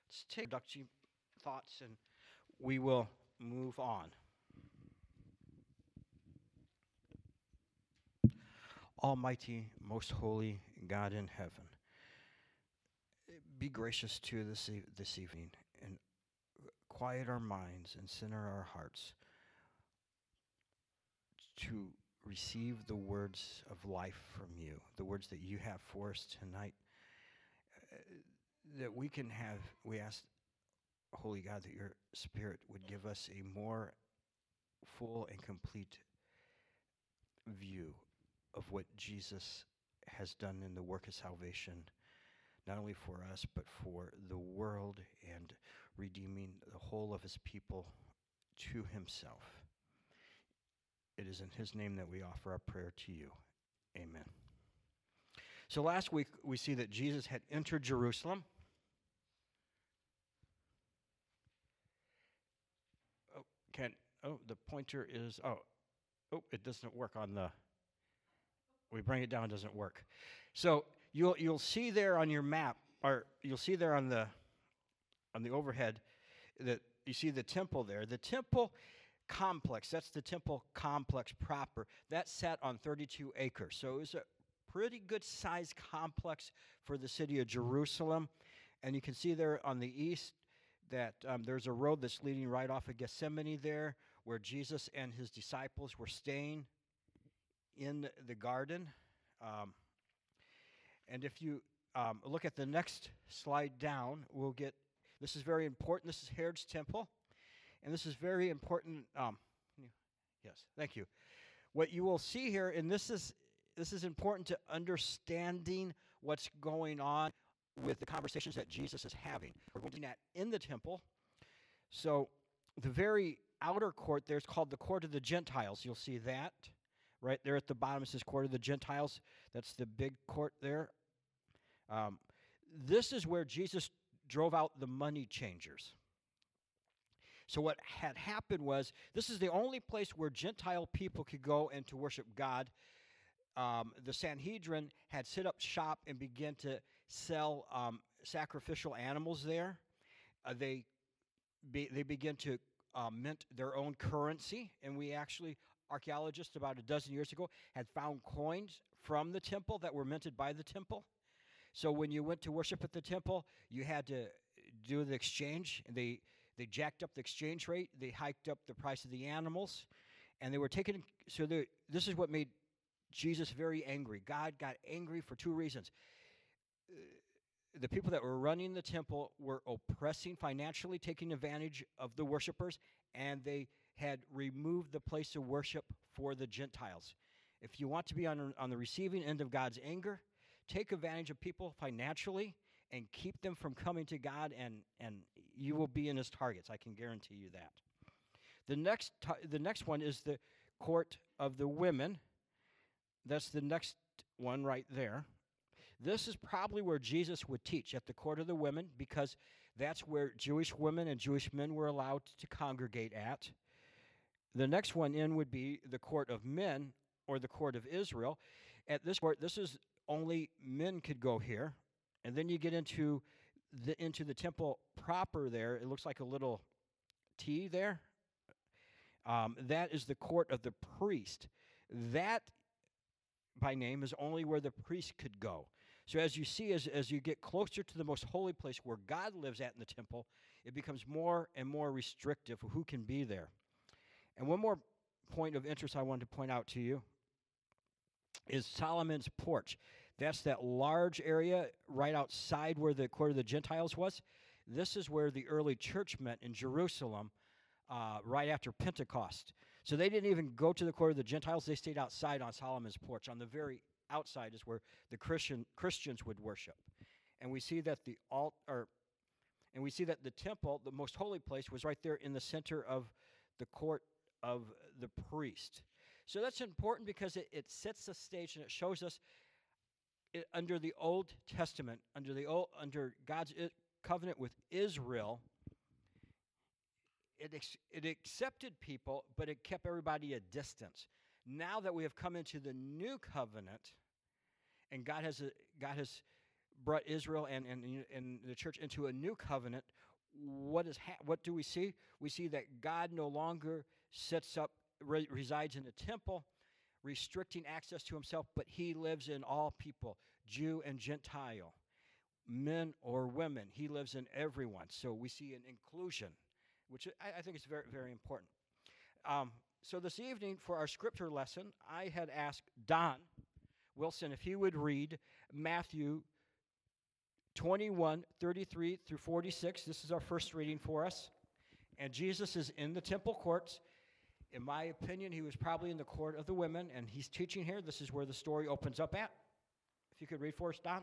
Let's take introductory thoughts and we will move on. Almighty, most holy God in heaven, be gracious to this evening and quiet our minds and center our hearts to receive the words of life from you, the words that you have for us tonight, that we can have. We ask, Holy God, that your Spirit would give us a more full and complete view of what Jesus has done in the work of salvation, not only for us, but for the world, and redeeming the whole of his people to himself. It is in his name that we offer our prayer to you. Amen. So last week we see that Jesus had entered Jerusalem. The pointer is, it doesn't work on the, we bring it down, it doesn't work. So you'll see there on your map, or you'll see there on the overhead, that you see the temple there. The temple complex, that's the temple complex proper, that sat on 32 acres. So it was a pretty good sized complex for the city of Jerusalem. And you can see there on the east that there's a road that's leading right off of Gethsemane there, where Jesus and his disciples were staying in the garden. And if you look at the next slide down, we'll get, this is very important. This is Herod's temple. And this is very important. Yes, thank you. What you will see here, and this is important to understanding what's going on with the conversations that Jesus is having. We're looking at in the temple. So the very outer court there is called the court of the Gentiles. You'll see that right there at the bottom. It says court of the Gentiles. That's the big court there. This is where Jesus drove out the money changers. So what had happened was, this is the only place where Gentile people could go and to worship God. The Sanhedrin had set up shop and began to sell sacrificial animals there. They began to mint their own currency, and we actually, archaeologists about a dozen years ago, had found coins from the temple that were minted by the temple. So when you went to worship at the temple, you had to do the exchange. They jacked up the exchange rate. They hiked up the price of the animals, and they were taking. So this is what made Jesus very angry. God got angry for two reasons. The people that were running the temple were oppressing financially, taking advantage of the worshipers, and they had removed the place of worship for the Gentiles. If you want to be on the receiving end of God's anger, take advantage of people financially and keep them from coming to God, and you will be in his targets. I can guarantee you that. The next one is the court of the women. That's the next one right there. This is probably where Jesus would teach, at the court of the women, because that's where Jewish women and Jewish men were allowed to congregate at. The next one in would be the court of men, or the court of Israel. At this court, this is only men could go here. And then you get into the temple proper there. It looks like a little T there. That is the court of the priest. That, by name, is only where the priest could go. So as you see, as you get closer to the most holy place where God lives at in the temple, it becomes more and more restrictive of who can be there. And one more point of interest I wanted to point out to you is Solomon's porch. That's that large area right outside where the court of the Gentiles was. This is where the early church met in Jerusalem right after Pentecost. So they didn't even go to the court of the Gentiles. They stayed outside on Solomon's porch. On the very outside is where the Christians would worship. And we see that the temple, the most holy place, was right there in the center of the court of the priest. So that's important because it sets the stage and it shows us under the Old Testament, under God's covenant with Israel, it accepted people, but it kept everybody at distance. Now that we have come into the new covenant, and God has brought Israel and the church into a new covenant, what do we see? We see that God no longer resides in the temple, restricting access to himself, but he lives in all people, Jew and Gentile, men or women. He lives in everyone. So we see an inclusion, which I think is very, very important. So this evening for our scripture lesson, I had asked Don Wilson if he would read Matthew 21:33 through 46. This is our first reading for us. And Jesus is in the temple courts. In my opinion, he was probably in the court of the women, and he's teaching here. This is where the story opens up at. If you could read for us, Don.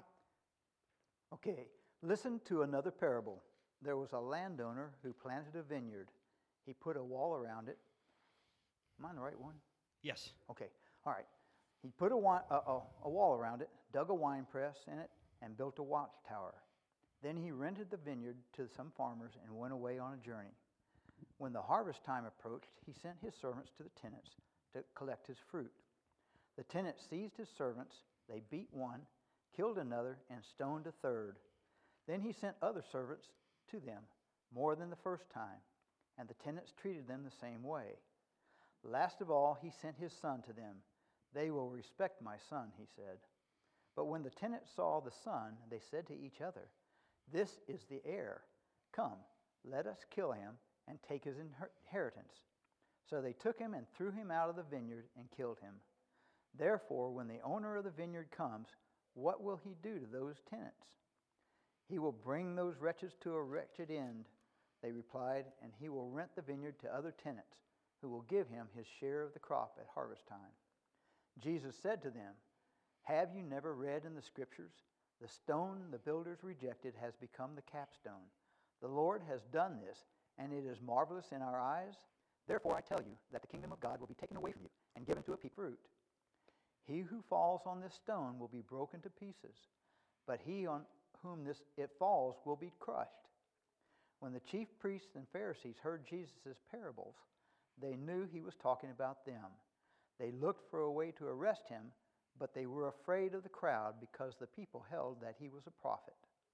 Okay, listen to another parable. There was a landowner who planted a vineyard. He put a wall around it. Am I on the right one? Yes. Okay, all right. He put a wall around it, dug a wine press in it, and built a watchtower. Then he rented the vineyard to some farmers and went away on a journey. When the harvest time approached, he sent his servants to the tenants to collect his fruit. The tenants seized his servants, they beat one, killed another, and stoned a third. Then he sent other servants to them, more than the first time, and the tenants treated them the same way. Last of all, he sent his son to them. They will respect my son, he said. But when the tenants saw the son, they said to each other, "This is the heir. Come, let us kill him and take his inheritance." So they took him and threw him out of the vineyard and killed him. Therefore, when the owner of the vineyard comes, what will he do to those tenants? He will bring those wretches to a wretched end, they replied, and he will rent the vineyard to other tenants, who will give him his share of the crop at harvest time. Jesus said to them, "Have you never read in the Scriptures, the stone the builders rejected has become the capstone. The Lord has done this, and it is marvelous in our eyes. Therefore I tell you that the kingdom of God will be taken away from you and given to a piece of fruit. He who falls on this stone will be broken to pieces, but he on whom it falls will be crushed." When the chief priests and Pharisees heard Jesus' parables, they knew he was talking about them. They looked for a way to arrest him, but they were afraid of the crowd because the people held that he was a prophet.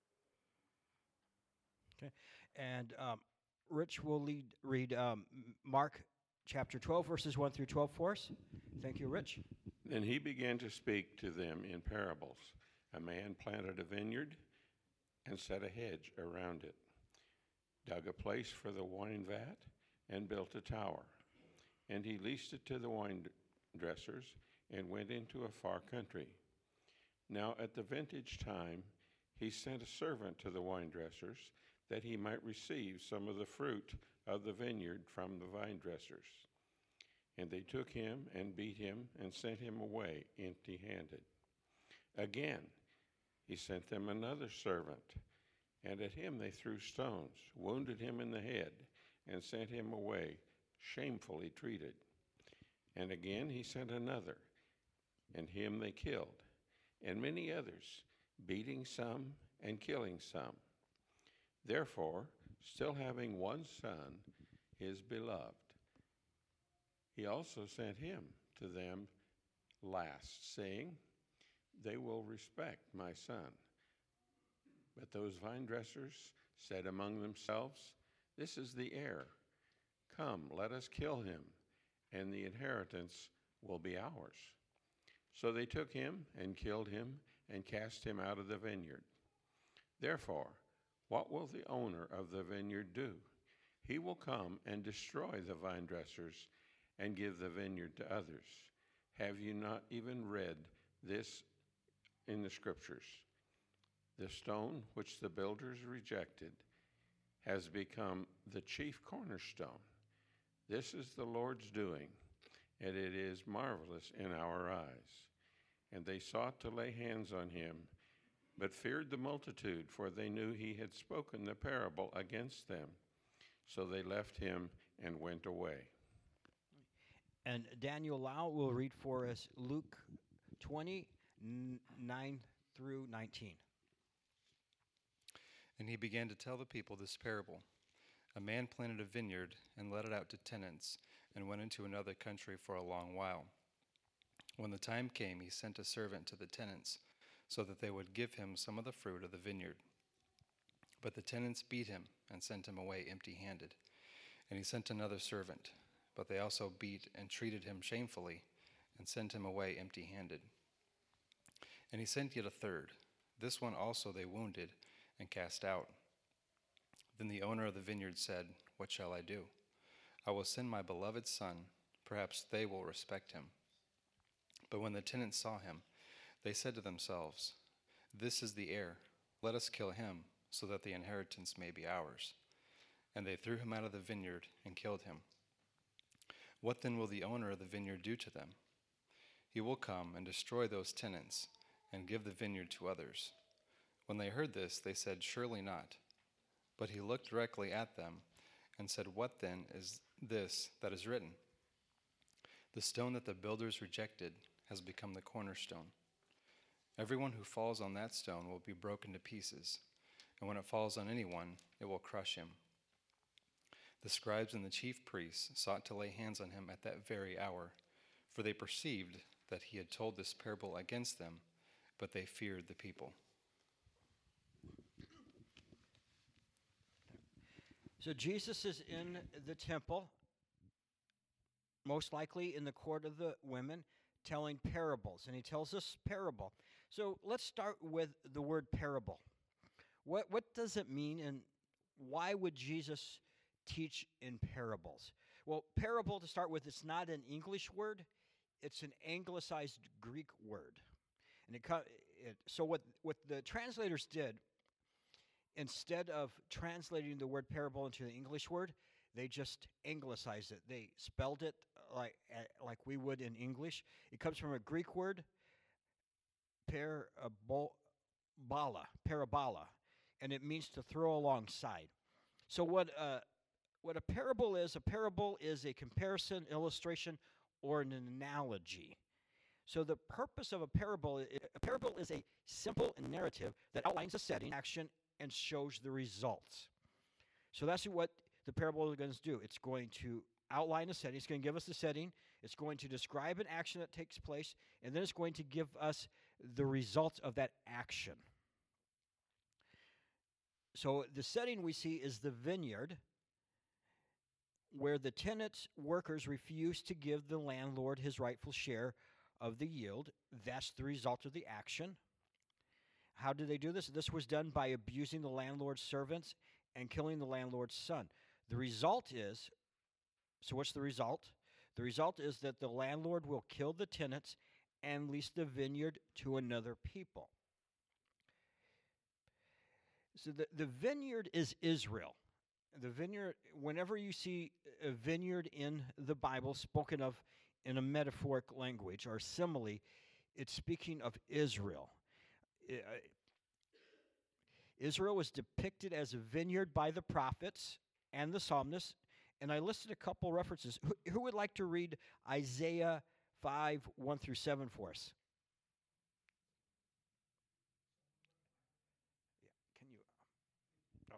Okay. And Rich will read Mark chapter 12, verses 1 through 12 for us. Thank you, Rich. Then he began to speak to them in parables. A man planted a vineyard and set a hedge around it, dug a place for the wine vat, and built a tower. And he leased it to the wine dressers and went into a far country. Now at the vintage time, he sent a servant to the wine dressers that he might receive some of the fruit of the vineyard from the vine dressers. And they took him and beat him and sent him away empty-handed. Again, he sent them another servant, and at him they threw stones, wounded him in the head, and sent him away shamefully treated. And again he sent another, and him they killed, and many others, beating some and killing some. Therefore, still having one son, his beloved, he also sent him to them last, saying, "They will respect my son." But those vine dressers said among themselves, "This is the heir. Come, let us kill him, and the inheritance will be ours." So they took him and killed him and cast him out of the vineyard. Therefore, what will the owner of the vineyard do? He will come and destroy the vine dressers and give the vineyard to others. Have you not even read this in the Scriptures? The stone which the builders rejected has become the chief cornerstone. This is the Lord's doing, and it is marvelous in our eyes. And they sought to lay hands on him, but feared the multitude, for they knew he had spoken the parable against them. So they left him and went away. And Daniel Lau will read for us Luke 20:9 through 19. And he began to tell the people this parable. A man planted a vineyard and let it out to tenants and went into another country for a long while. When the time came, he sent a servant to the tenants, so that they would give him some of the fruit of the vineyard. But the tenants beat him and sent him away empty-handed. And he sent another servant, but they also beat and treated him shamefully and sent him away empty-handed. And he sent yet a third. This one also they wounded and cast out. Then the owner of the vineyard said, "What shall I do? I will send my beloved son. Perhaps they will respect him." But when the tenants saw him, they said to themselves, "This is the heir. Let us kill him, so that the inheritance may be ours." And they threw him out of the vineyard and killed him. What then will the owner of the vineyard do to them? He will come and destroy those tenants and give the vineyard to others. When they heard this, they said, "Surely not." But he looked directly at them and said, "What then is this that is written? The stone that the builders rejected has become the cornerstone. Everyone who falls on that stone will be broken to pieces, and when it falls on anyone, it will crush him." The scribes and the chief priests sought to lay hands on him at that very hour, for they perceived that he had told this parable against them, but they feared the people. So Jesus is in the temple, most likely in the court of the women, telling parables. And he tells this parable. So let's start with the word parable. What does it mean, and why would Jesus teach in parables? Well, parable, to start with, it's not an English word. It's an anglicized Greek word. And so what the translators did, instead of translating the word parable into the English word, they just anglicized it. They spelled it like we would in English. It comes from a Greek word, parabola, and it means to throw alongside. So what a parable is a comparison, illustration, or an analogy. So the purpose of a parable is a simple narrative that outlines a setting, action, and shows the results. So that's what the parable is going to do. It's going to outline a setting. It's going to give us the setting. It's going to describe an action that takes place, and then it's going to give us the results of that action. So the setting we see is the vineyard, where the tenants' workers refuse to give the landlord his rightful share of the yield. That's the result of the action. How did they do this? This was done by abusing the landlord's servants and killing the landlord's son. The result is, so what's the result? The result is that the landlord will kill the tenants and lease the vineyard to another people. So the vineyard is Israel. The vineyard, whenever you see a vineyard in the Bible spoken of in a metaphoric language or simile, it's speaking of Israel. Israel was depicted as a vineyard by the prophets and the psalmists, and I listed a couple references. Who would like to read Isaiah 5, 1 through 7 for us? Yeah, can you? Oh.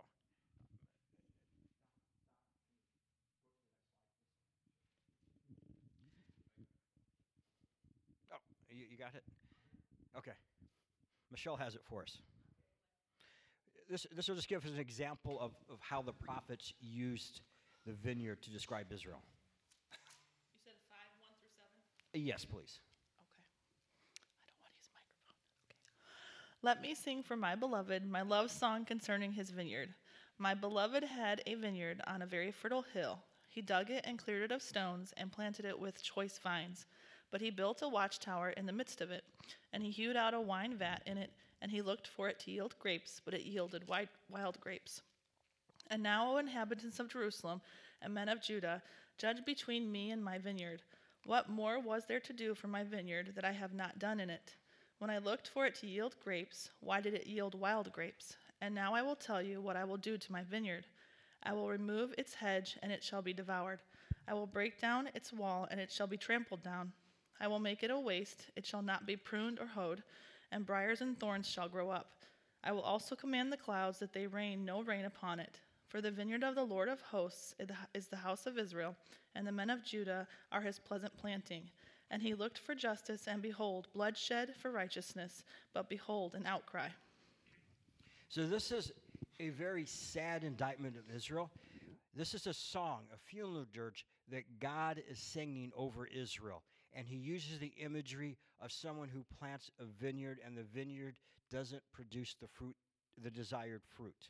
Oh, you got it? Okay. Michelle has it for us. This will just give us an example of how the prophets used the vineyard to describe Israel. You said 5, 1 through 7? Yes, please. Okay. I don't want to use a microphone. Okay. Let me sing for my beloved my love song concerning his vineyard. My beloved had a vineyard on a very fertile hill. He dug it and cleared it of stones and planted it with choice vines. But he built a watchtower in the midst of it, and he hewed out a wine vat in it, and he looked for it to yield grapes, but it yielded wild grapes. And now, O inhabitants of Jerusalem and men of Judah, judge between me and my vineyard. What more was there to do for my vineyard that I have not done in it? When I looked for it to yield grapes, why did it yield wild grapes? And now I will tell you what I will do to my vineyard. I will remove its hedge, and it shall be devoured. I will break down its wall, and it shall be trampled down. I will make it a waste, it shall not be pruned or hoed, and briars and thorns shall grow up. I will also command the clouds that they rain no rain upon it. For the vineyard of the Lord of hosts is the house of Israel, and the men of Judah are his pleasant planting. And he looked for justice, and behold, bloodshed for righteousness, but behold, an outcry. So this is a very sad indictment of Israel. This is a song, a funeral dirge that God is singing over Israel. And he uses the imagery of someone who plants a vineyard and the vineyard doesn't produce the fruit, the desired fruit.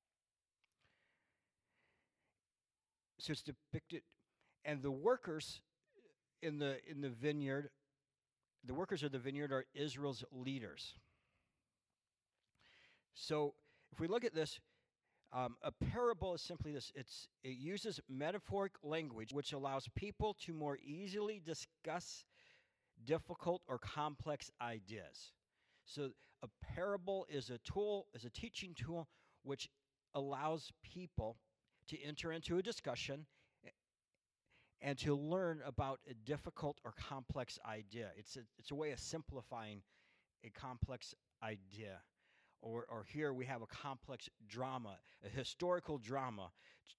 So it's depicted, and the workers in the vineyard, the workers of the vineyard are Israel's leaders. So if we look at this, a parable is simply this. It uses metaphoric language which allows people to more easily discuss difficult or complex ideas. So a parable is a tool, is a teaching tool which allows people to enter into a discussion and to learn about a difficult or complex idea. It's a way of simplifying a complex idea. Or here we have a complex drama, a historical drama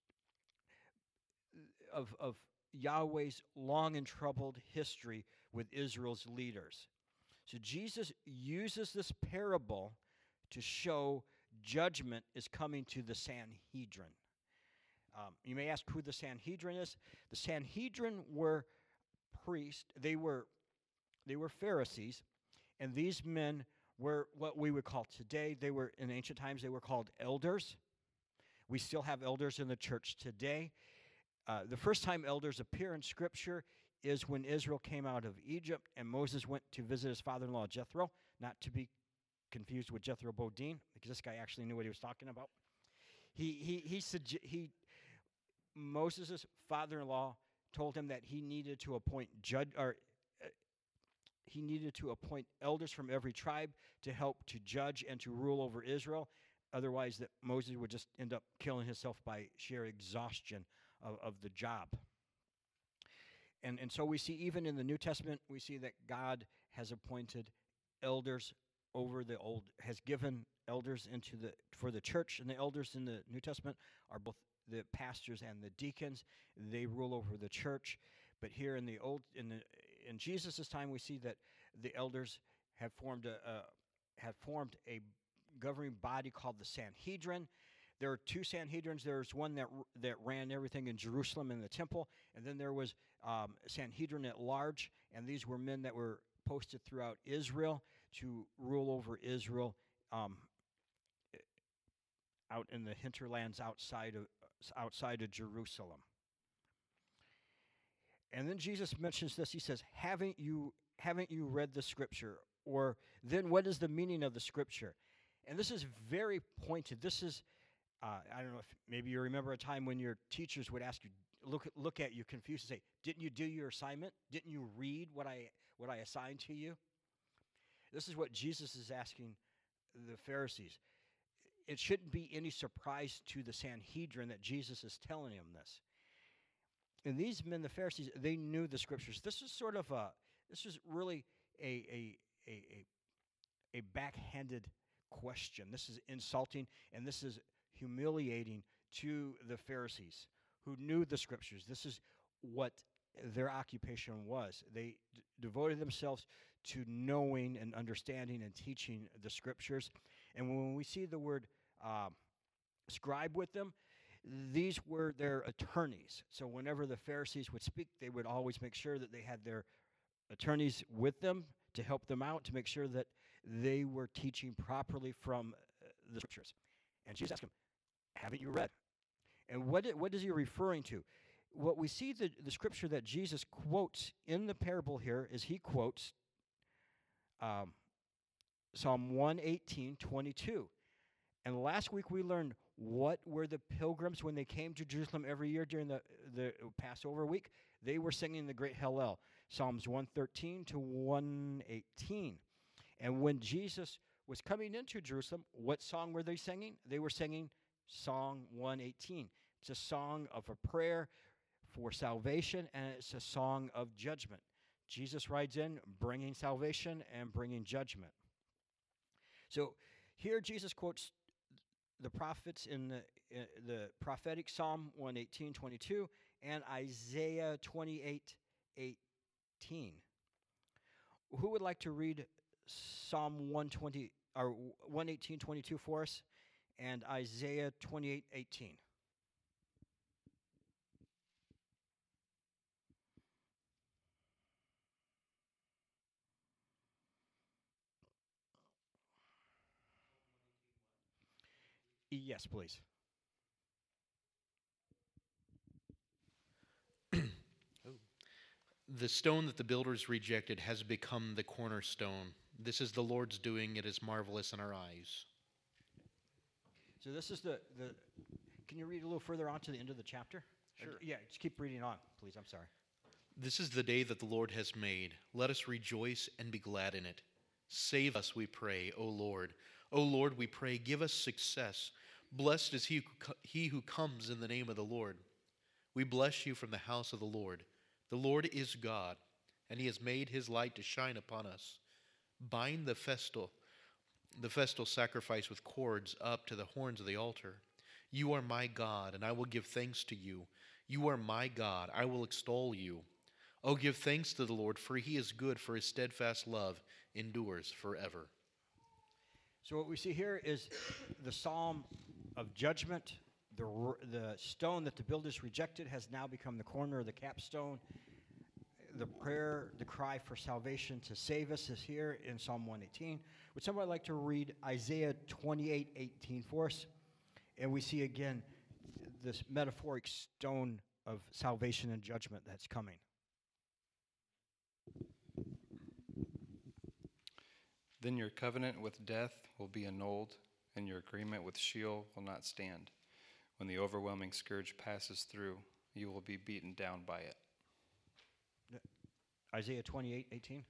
of Yahweh's long and troubled history with Israel's leaders. So Jesus uses this parable to show judgment is coming to the Sanhedrin. You may ask who the Sanhedrin is. The Sanhedrin were priests. They were Pharisees, and these men were what we would call today. They were, in ancient times, they were called elders. We still have elders in the church today. The first time elders appear in Scripture is when Israel came out of Egypt and Moses went to visit his father-in-law Jethro, not to be confused with Jethro Bodine, because this guy actually knew what he was talking about. Moses' father-in-law told him that he needed to appoint elders from every tribe to help to judge and to rule over Israel. Otherwise, that Moses would just end up killing himself by sheer exhaustion of the job. And so we see, even in the New Testament, we see that God has appointed elders over the old, has given elders for the church, and the elders in the New Testament are both the pastors and the deacons. They rule over the church. But here in Jesus' time, we see that the elders have formed a governing body called the Sanhedrin. There are two Sanhedrins. There's one that ran everything in Jerusalem in the temple, and then there was Sanhedrin at large, and these were men that were posted throughout Israel to rule over Israel out in the hinterlands outside of Jerusalem. And then Jesus mentions this. He says, haven't you read the Scripture? Or then what is the meaning of the Scripture? And this is very pointed. This is, I don't know if maybe you remember a time when your teachers would ask you, look at you confused and say, didn't you do your assignment? Didn't you read what I assigned to you? This is what Jesus is asking the Pharisees. It shouldn't be any surprise to the Sanhedrin that Jesus is telling them this. And these men, the Pharisees, they knew the Scriptures. This is really a backhanded question. This is insulting, and this is humiliating to the Pharisees who knew the Scriptures. This is what their occupation was. They devoted themselves to knowing and understanding and teaching the Scriptures. And when we see the word scribe with them, these were their attorneys. So whenever the Pharisees would speak, they would always make sure that they had their attorneys with them to help them out, to make sure that they were teaching properly from the Scriptures. And Jesus asked him, haven't you read? And what is he referring to? What we see the Scripture that Jesus quotes in the parable here is he quotes Psalm 118:22. And last week we learned what were the pilgrims when they came to Jerusalem every year during the Passover week. They were singing the great Hallel, Psalms 113 to 118. And when Jesus was coming into Jerusalem, what song were they singing? They were singing Song 118. It's a song of a prayer for salvation, and it's a song of judgment. Jesus rides in bringing salvation and bringing judgment. So here Jesus quotes the prophets in the prophetic Psalm 118:22 and Isaiah 28:18. Who would like to read Psalm 120 or 118:22 for us and Isaiah 28:18? Yes, please. The stone that the builders rejected has become the cornerstone. This is the Lord's doing. It is marvelous in our eyes. So this is the can you read a little further on to the end of the chapter? Sure. Yeah, just keep reading on, please. I'm sorry. This is the day that the Lord has made. Let us rejoice and be glad in it. Save us, we pray, O Lord. O Lord, we pray, give us success. Blessed is he who comes in the name of the Lord. We bless you from the house of the Lord. The Lord is God, and he has made his light to shine upon us. Bind the festal sacrifice with cords up to the horns of the altar. You are my God, and I will give thanks to you. You are my God, I will extol you. Oh, give thanks to the Lord, for he is good, for his steadfast love endures forever. So what we see here is the psalm of judgment. The stone that the builders rejected has now become the corner of the capstone. The prayer, the cry for salvation to save us is here in Psalm 118. Would somebody like to read Isaiah 28:18 for us? And we see again this metaphoric stone of salvation and judgment that's coming. Then your covenant with death will be annulled, and your agreement with Sheol will not stand. When the overwhelming scourge passes through, you will be beaten down by it. Isaiah 28:18?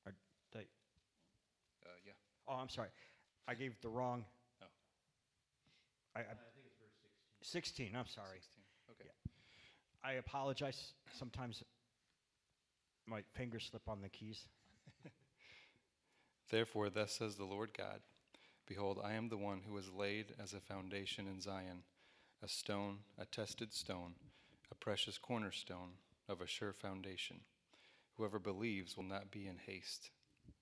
Yeah. Oh, I'm sorry. I gave the wrong. Oh. I think it's verse 16. I'm sorry. 16. Okay. Yeah. I apologize. Sometimes my fingers slip on the keys. Therefore, thus says the Lord God, behold, I am the one who is laid as a foundation in Zion, a stone, a tested stone, a precious cornerstone of a sure foundation. Whoever believes will not be in haste.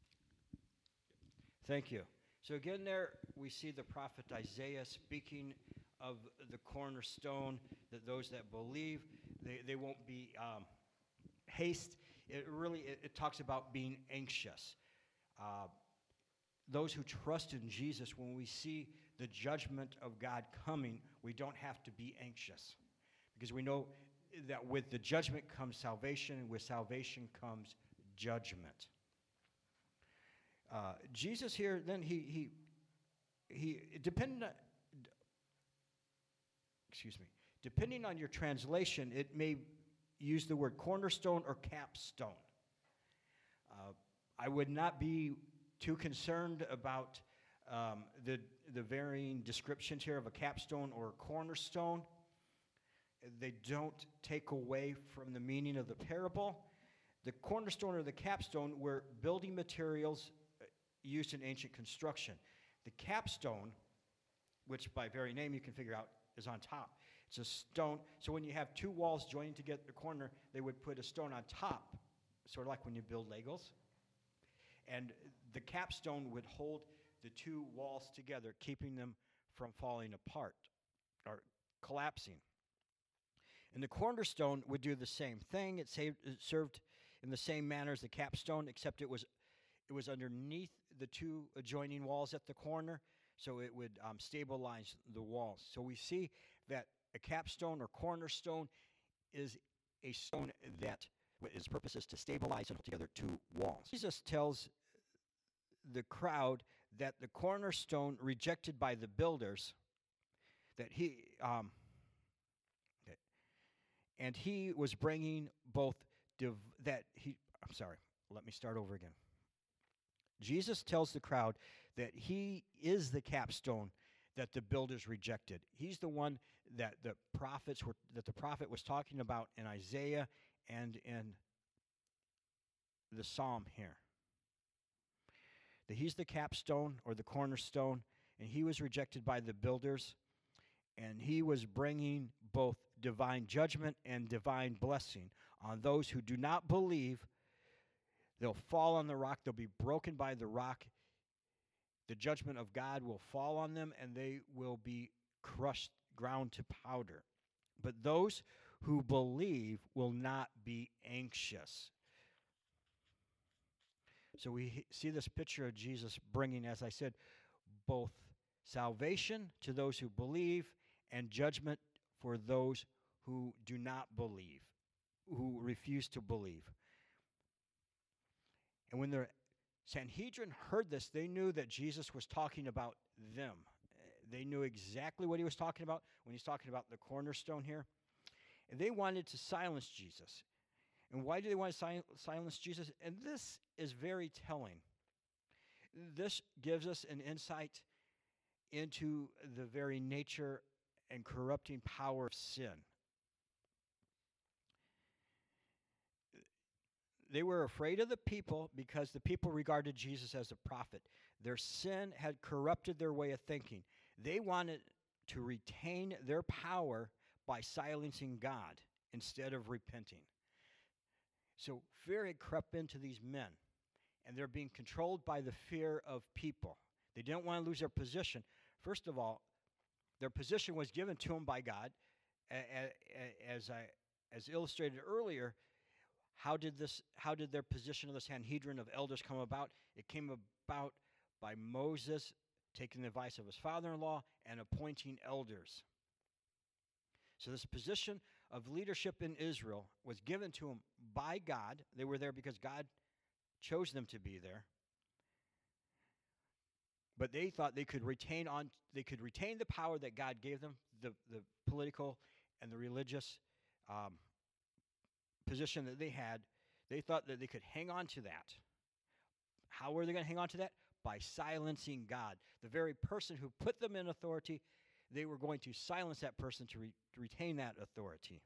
Thank you. So again there we see the prophet Isaiah speaking of the cornerstone, that those that believe, they won't be haste. It talks about being anxious. Those who trust in Jesus, when we see the judgment of God coming, we don't have to be anxious, because we know that with the judgment comes salvation, and with salvation comes judgment. Jesus here, then he depending on your translation, it may use the word cornerstone or capstone. I would not be too concerned about the varying descriptions here of a capstone or a cornerstone. They don't take away from the meaning of the parable. The cornerstone or the capstone were building materials used in ancient construction. The capstone, which by very name you can figure out, is on top. It's a stone. So when you have two walls joining together at the corner, they would put a stone on top, sort of like when you build Legos. And the capstone would hold the two walls together, keeping them from falling apart or collapsing. And the cornerstone would do the same thing. It served in the same manner as the capstone, except it was underneath the two adjoining walls at the corner, so it would stabilize the walls. So we see that a capstone or cornerstone is a stone that its purpose is to stabilize and hold together two walls. Jesus tells the crowd that the cornerstone rejected by the builders, that he was bringing both let me start over again. Jesus tells the crowd that he is the capstone that the builders rejected. He's the one that the prophet was talking about in Isaiah and in the psalm here. That he's the capstone or the cornerstone, and he was rejected by the builders, and he was bringing both divine judgment and divine blessing on those who do not believe They'll fall on the rock. They'll be broken by the rock. The judgment of God will fall on them, and they will be crushed, ground to powder. But those who believe will not be anxious. So we see this picture of Jesus bringing, as I said, both salvation to those who believe and judgment for those who do not believe, who refuse to believe. And when the Sanhedrin heard this, they knew that Jesus was talking about them. They knew exactly what he was talking about when he's talking about the cornerstone here. And they wanted to silence Jesus. And why do they want to silence Jesus? And this is very telling. This gives us an insight into the very nature and corrupting power of sin. They were afraid of the people because the people regarded Jesus as a prophet. Their sin had corrupted their way of thinking. They wanted to retain their power by silencing God instead of repenting. So fear had crept into these men, and they're being controlled by the fear of people. They didn't want to lose their position. First of all, their position was given to them by God. As illustrated earlier, how did their position of the Sanhedrin of elders come about? It came about by Moses taking the advice of his father-in-law and appointing elders. So this position of leadership in Israel was given to them by God. They were there because God chose them to be there. But they thought they could retain the power that God gave them, the political and the religious position that they had. They thought that they could hang on to that. How were they going to hang on to that? By silencing God. The very person who put them in authority, they were going to silence that person to retain that authority.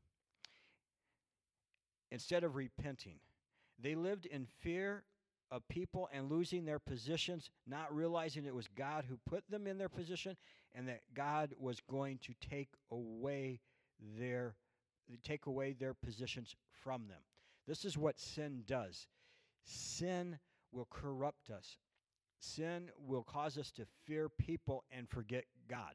Instead of repenting, they lived in fear of people and losing their positions, not realizing it was God who put them in their position and that God was going to take away their positions from them. This is what sin does. Sin will corrupt us. Sin will cause us to fear people and forget God.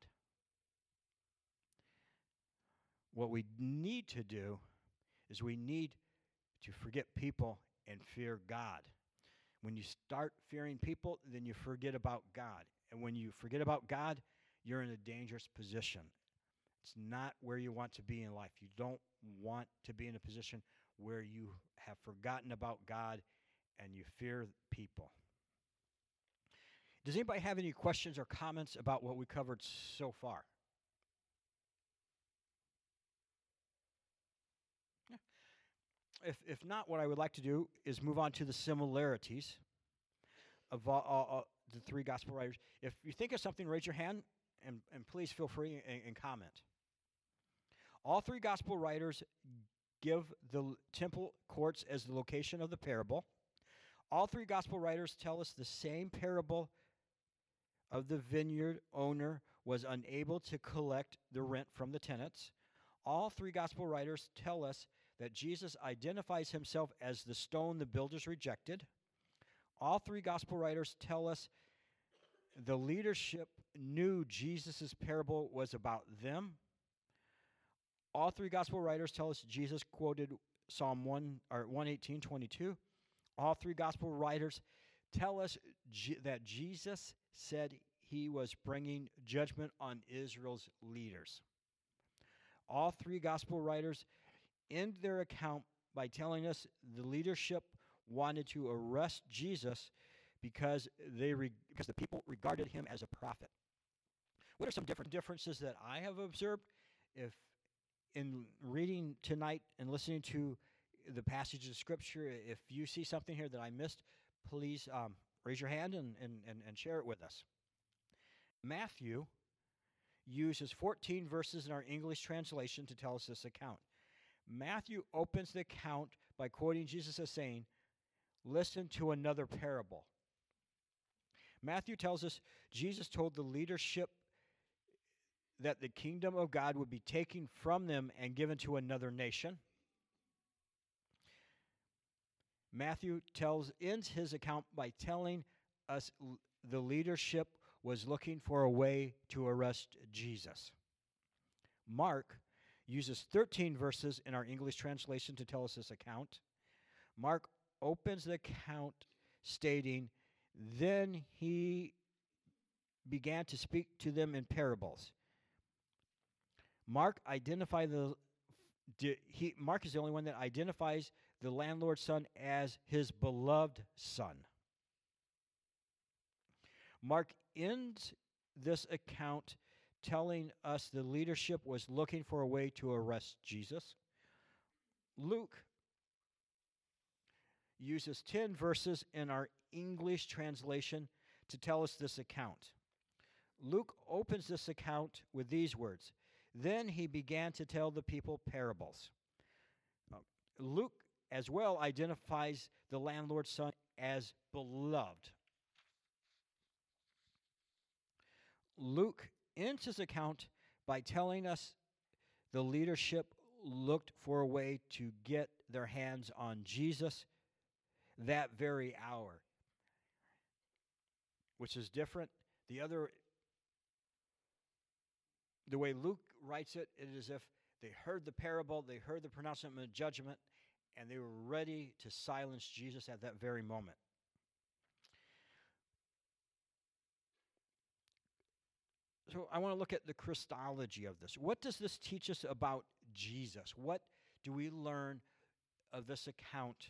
What we need to do is we need to forget people and fear God. When you start fearing people, then you forget about God. And when you forget about God, you're in a dangerous position. It's not where you want to be in life. You don't want to be in a position where you have forgotten about God and you fear people. Does anybody have any questions or comments about what we covered so far? Yeah. If not, what I would like to do is move on to the similarities of the three gospel writers. If you think of something, raise your hand, and please feel free and comment. All three gospel writers give the temple courts as the location of the parable. All three gospel writers tell us the same parable of the vineyard owner was unable to collect the rent from the tenants. All three gospel writers tell us that Jesus identifies himself as the stone the builders rejected. All three gospel writers tell us the leadership knew Jesus' parable was about them. All three gospel writers tell us Jesus quoted Psalm 118:22. All three gospel writers tell us that Jesus said he was bringing judgment on Israel's leaders. All three gospel writers end their account by telling us the leadership wanted to arrest Jesus because the people regarded him as a prophet. What are some differences that I have observed? If in reading tonight and listening to the passage of Scripture, if you see something here that I missed, please raise your hand and share it with us. Matthew uses 14 verses in our English translation to tell us this account. Matthew opens the account by quoting Jesus as saying, "Listen to another parable." Matthew tells us Jesus told the leadership that the kingdom of God would be taken from them and given to another nation. Matthew ends his account by telling us the leadership was looking for a way to arrest Jesus. Mark uses 13 verses in our English translation to tell us this account. Mark opens the account stating, "Then he began to speak to them in parables." Mark is the only one that identifies the landlord's son as his beloved son. Mark ends this account telling us the leadership was looking for a way to arrest Jesus. Luke uses 10 verses in our English translation to tell us this account. Luke opens this account with these words, "Then he began to tell the people parables." Luke as well identifies the landlord's son as beloved. Luke ends his account by telling us the leadership looked for a way to get their hands on Jesus that very hour, which is different. The way Luke writes it, it is as if they heard the parable, they heard the pronouncement of judgment, and they were ready to silence Jesus at that very moment. So I want to look at the Christology of this. What does this teach us about Jesus? What do we learn of this account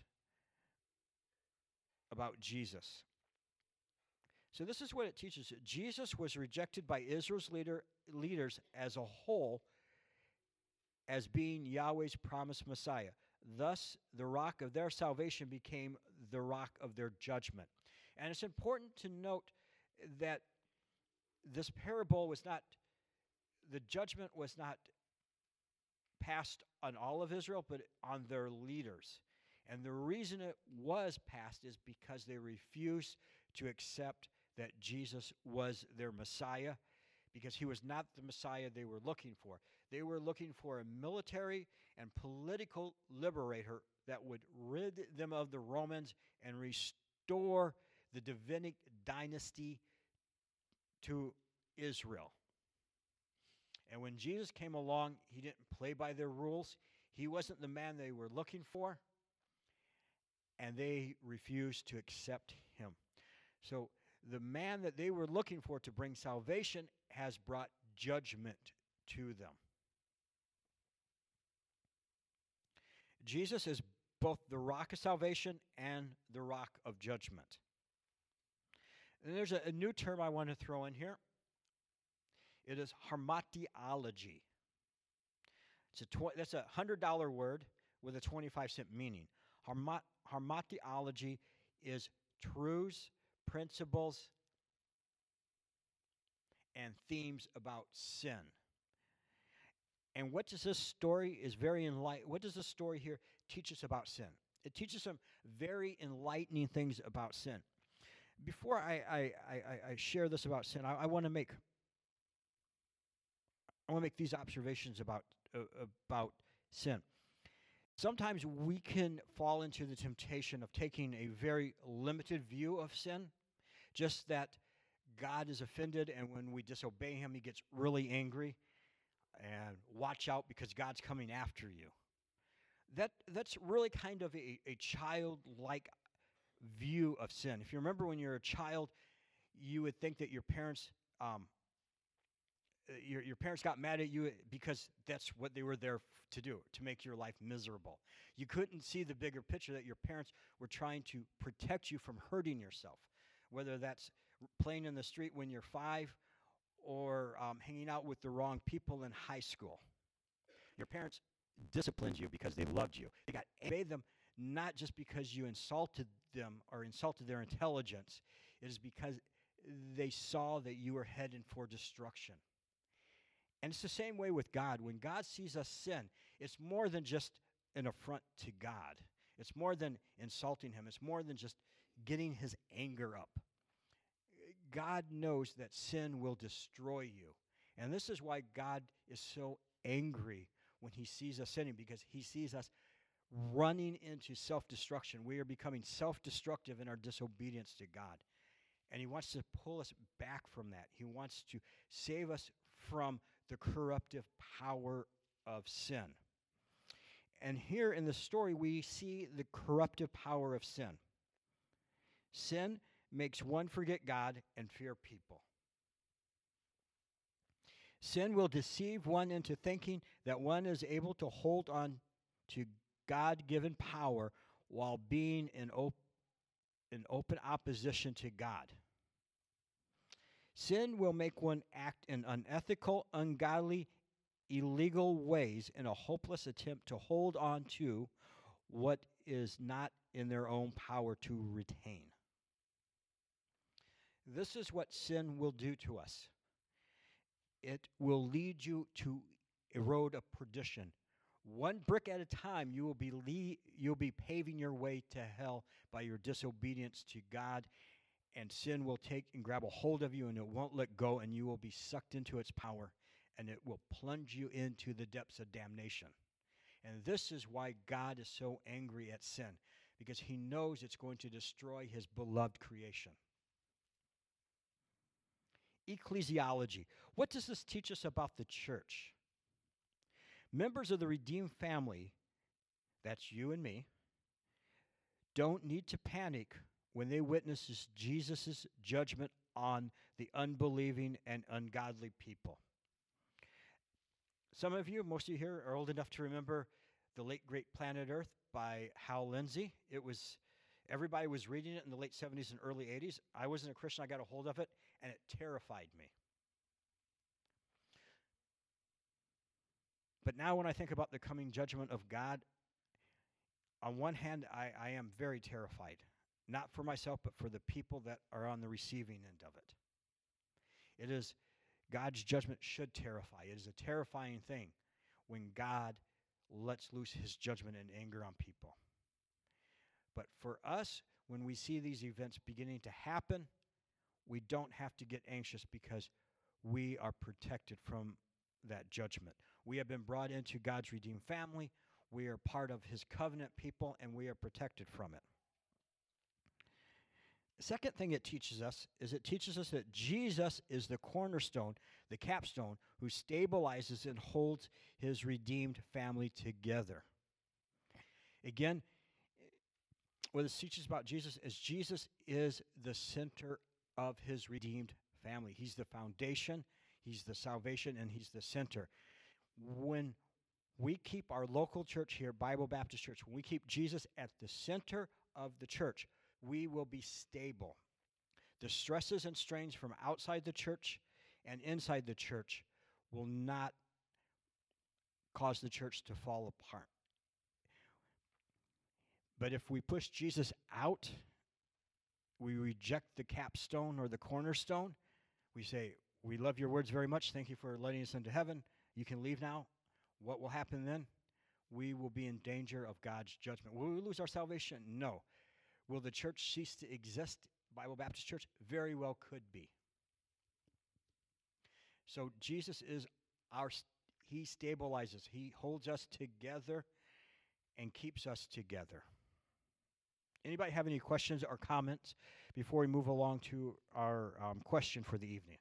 about Jesus? So this is what it teaches. Jesus was rejected by Israel's leaders as a whole as being Yahweh's promised Messiah. Thus, the rock of their salvation became the rock of their judgment. And it's important to note that this parable the judgment was not passed on all of Israel, but on their leaders. And the reason it was passed is because they refused to accept that Jesus was their Messiah, because he was not the Messiah they were looking for. They were looking for a military and political liberator that would rid them of the Romans and restore the Davidic dynasty to Israel. And when Jesus came along, he didn't play by their rules. He wasn't the man they were looking for, and they refused to accept him. So the man that they were looking for to bring salvation has brought judgment to them. Jesus is both the rock of salvation and the rock of judgment. And there's a new term I want to throw in here. It is hamartiology. That's a $100 word with a 25-cent meaning. Hamartiology is truths, principles, and themes about sin. And what does this story what does this story here teach us about sin? It teaches some very enlightening things about sin. Before I share this about sin, I want to make these observations about sin. Sometimes we can fall into the temptation of taking a very limited view of sin, just that God is offended, and when we disobey him, he gets really angry, and watch out because God's coming after you. That's really kind of a childlike view of sin. If you remember when you were a child, you would think that your parents got mad at you because that's what they were there to do, to make your life miserable. You couldn't see the bigger picture that your parents were trying to protect you from hurting yourself, whether that's playing in the street when you're 5 or hanging out with the wrong people in high school. Your parents disciplined you because they loved you. They obeyed them not just because you insulted them or insulted their intelligence. It is because they saw that you were headed for destruction. And it's the same way with God. When God sees us sin, it's more than just an affront to God. It's more than insulting him. It's more than just getting his anger up. God knows that sin will destroy you. And this is why God is so angry when he sees us sinning, because he sees us running into self-destruction. We are becoming self-destructive in our disobedience to God. And he wants to pull us back from that. He wants to save us from the corruptive power of sin. And here in the story, we see the corruptive power of sin. Sin makes one forget God and fear people. Sin will deceive one into thinking that one is able to hold on to God-given power while being in open opposition to God. Sin will make one act in unethical, ungodly, illegal ways in a hopeless attempt to hold on to what is not in their own power to retain. This is what sin will do to us. It will lead you to a road of perdition. One brick at a time, you'll be paving your way to hell by your disobedience to God, and sin will take and grab a hold of you, and it won't let go, and you will be sucked into its power, and it will plunge you into the depths of damnation. And this is why God is so angry at sin, because he knows it's going to destroy his beloved creation. Ecclesiology. What does this teach us about the church? Members of the redeemed family, that's you and me, don't need to panic when they witness Jesus' judgment on the unbelieving and ungodly people. Some of you, most of you here, are old enough to remember The Late Great Planet Earth by Hal Lindsey. Everybody was reading it in the late 70s and early 80s. I wasn't a Christian. I got a hold of it, and it terrified me. But now when I think about the coming judgment of God, on one hand, I am very terrified. Not for myself, but for the people that are on the receiving end of it. God's judgment should terrify. It is a terrifying thing when God lets loose his judgment and anger on people. But for us, when we see these events beginning to happen, we don't have to get anxious because we are protected from that judgment. We have been brought into God's redeemed family. We are part of his covenant people, and we are protected from it. The second thing it teaches us that Jesus is the cornerstone, the capstone, who stabilizes and holds his redeemed family together. Again, what this teaches about Jesus is the center of his redeemed family. He's the foundation, he's the salvation, and he's the center. When we keep our local church here, Bible Baptist Church, when we keep Jesus at the center of the church, we will be stable. The stresses and strains from outside the church and inside the church will not cause the church to fall apart. But if we push Jesus out, we reject the capstone or the cornerstone, we say, we love your words very much. Thank you for letting us into heaven. You can leave now. What will happen then? We will be in danger of God's judgment. Will we lose our salvation? No. Will the church cease to exist? Bible Baptist Church? Very well could be. So Jesus is he stabilizes. He holds us together and keeps us together. Anybody have any questions or comments before we move along to our question for the evening?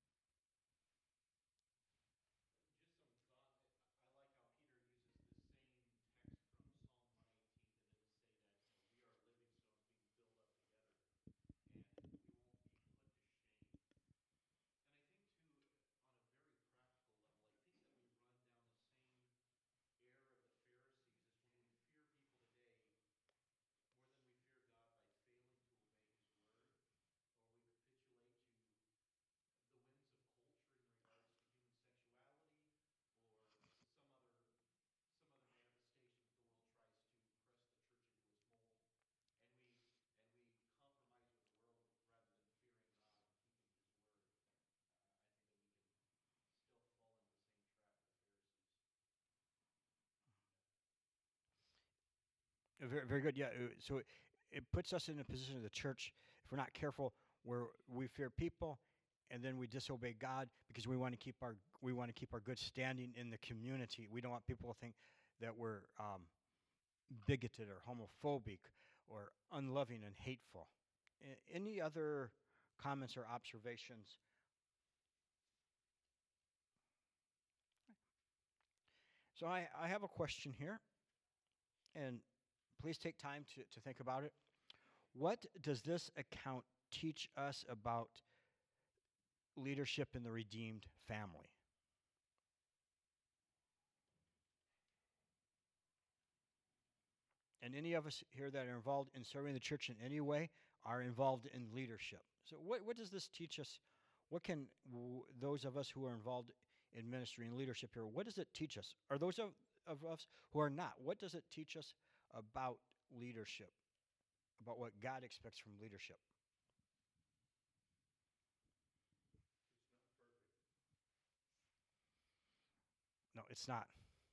Very, very good. Yeah. So it puts us in a position of the church, if we're not careful, where we fear people, and then we disobey God because we want to keep our good standing in the community. We don't want people to think that we're bigoted or homophobic or unloving and hateful. Any other comments or observations? So I have a question here, and please take time to think about it. What does this account teach us about leadership in the redeemed family? And any of us here that are involved in serving the church in any way are involved in leadership. So what does this teach us? What can those of us who are involved in ministry and leadership here, what does it teach us? Or those of us who are not, what does it teach us about leadership, about what God expects from leadership? No, it's not.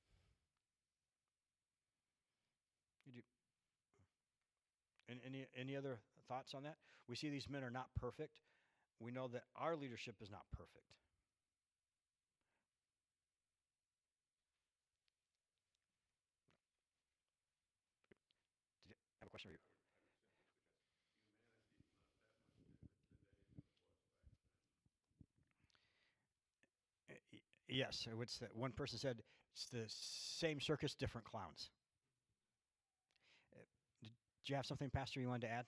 You do. Any other thoughts on that? We see these men are not perfect. We know that our leadership is not perfect. Did you have a question for you? Yes. What's that? One person said it's the same circus, different clowns. Did you have something, Pastor, you wanted to add?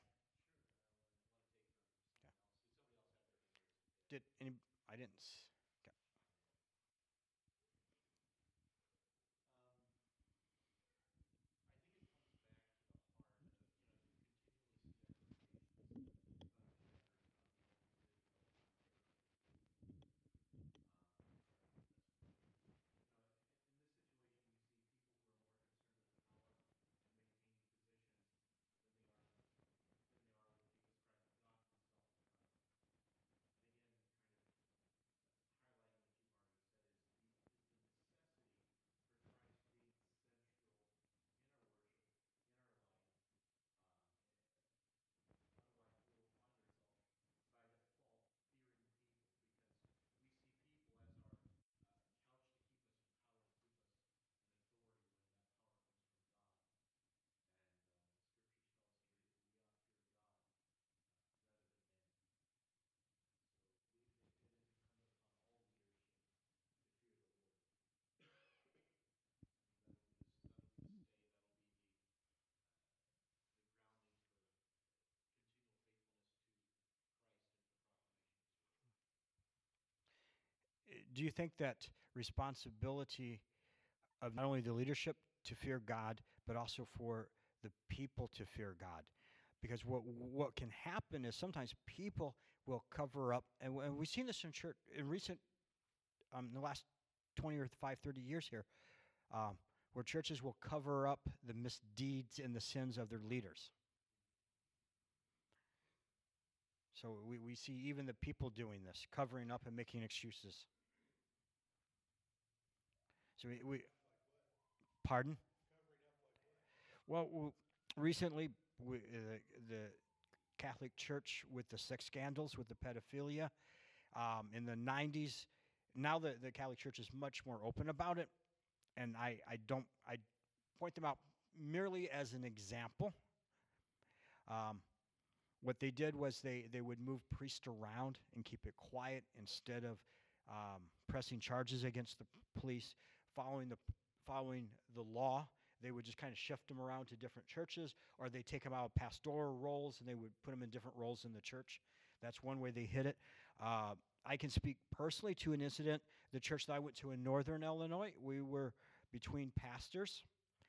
Yeah. Did any? I didn't. Okay. Do you think that responsibility of not only the leadership to fear God, but also for the people to fear God? Because what can happen is sometimes people will cover up, and we've seen this in church in recent, in the last 20 or 30 years here, where churches will cover up the misdeeds and the sins of their leaders. So we see even the people doing this, covering up and making excuses. So we pardon? Well, recently, the Catholic Church with the sex scandals, with the pedophilia, in the 90s. Now the Catholic Church is much more open about it, and I point them out merely as an example. What they did was they would move priests around and keep it quiet instead of pressing charges against the police, following the law. They would just kind of shift them around to different churches, or they take them out of pastoral roles and they would put them in different roles in the church. That's one way they hid it. I can speak personally to an incident. The church that I went to in northern Illinois, we were between pastors.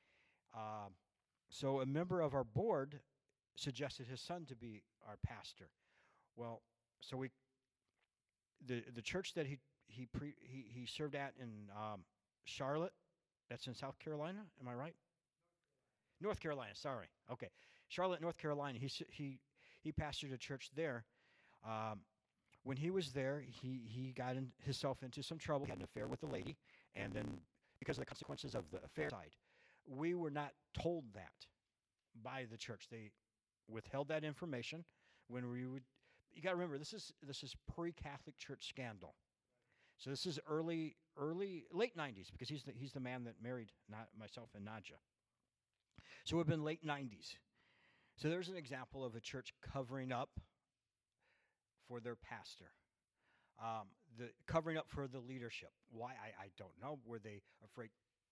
So a member of our board suggested his son to be our pastor. Well, so the church that he served at in Charlotte, that's in South Carolina, am I right? North Carolina, sorry. Okay. Charlotte, North Carolina. He pastored a church there. When he was there, he got himself into some trouble. He had an affair with a lady, and then because of the consequences of the affair side, we were not told that by the church. They withheld that information when we would. You got to remember, this is pre-Catholic Church scandal. So this is late 90s, because he's the man that married myself and Nadja. So we've been late 90s. So there's an example of a church covering up for their pastor. The covering up for the leadership. Why? I don't know. Were they afraid?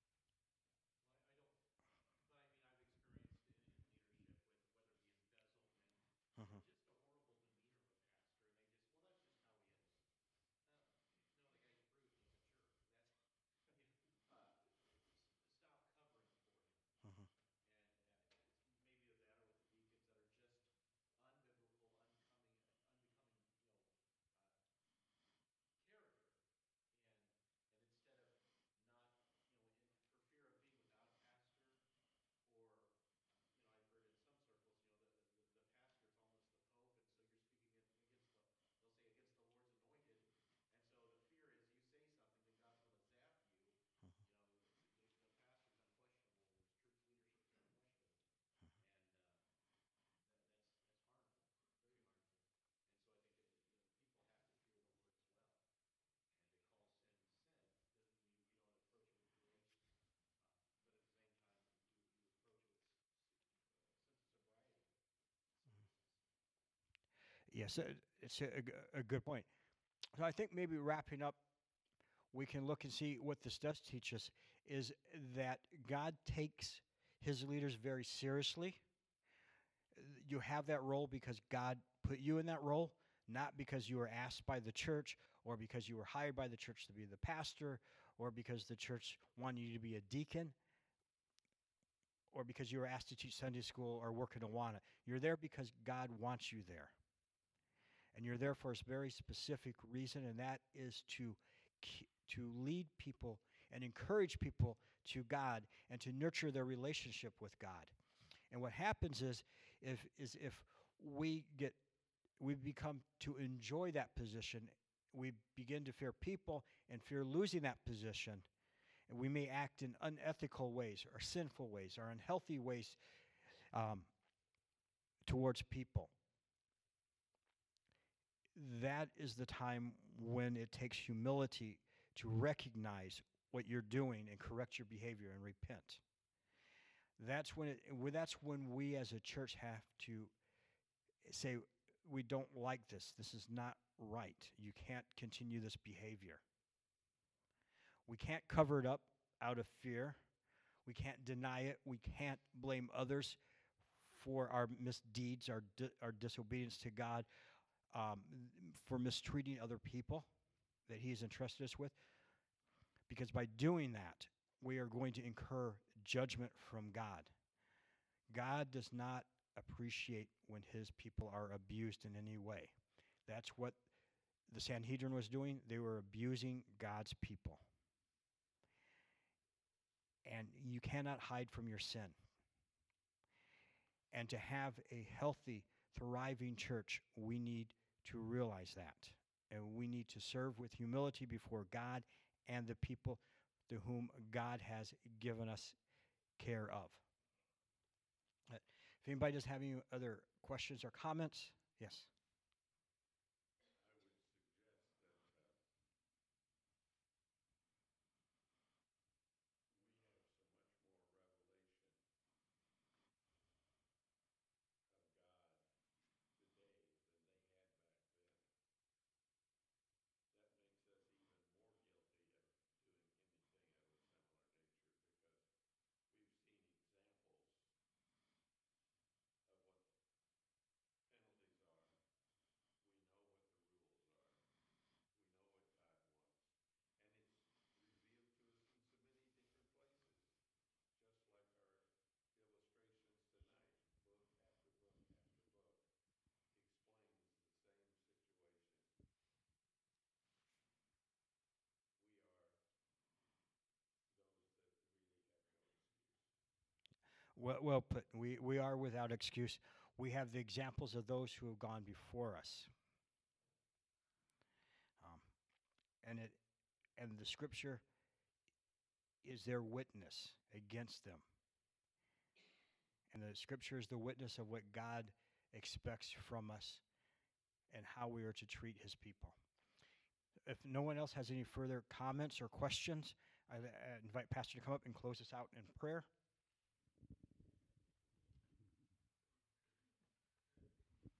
Mhm. Mhm. Yes, it's a good point. So I think maybe wrapping up, we can look and see what this does teach us is that God takes his leaders very seriously. You have that role because God put you in that role, not because you were asked by the church or because you were hired by the church to be the pastor or because the church wanted you to be a deacon or because you were asked to teach Sunday school or work in Awana. You're there because God wants you there. And you're there for a very specific reason, and that is to lead people and encourage people to God and to nurture their relationship with God. And what happens is if we become to enjoy that position, we begin to fear people and fear losing that position, and we may act in unethical ways or sinful ways or unhealthy ways towards people. That is the time when it takes humility to recognize what you're doing and correct your behavior and repent. That's when we as a church have to say, we don't like this. This is not right. You can't continue this behavior. We can't cover it up out of fear. We can't deny it. We can't blame others for our misdeeds, our disobedience to God, for mistreating other people that he has entrusted us with. Because by doing that, we are going to incur judgment from God. God does not appreciate when his people are abused in any way. That's what the Sanhedrin was doing. They were abusing God's people. And you cannot hide from your sin. And to have a healthy, thriving church, we need to realize that. And we need to serve with humility before God and the people to whom God has given us care of. If anybody does have any other questions or comments, yes. Well put. We are without excuse. We have the examples of those who have gone before us. Um, and the scripture is their witness against them. And the scripture is the witness of what God expects from us and how we are to treat his people. If no one else has any further comments or questions, I invite Pastor to come up and close us out in prayer.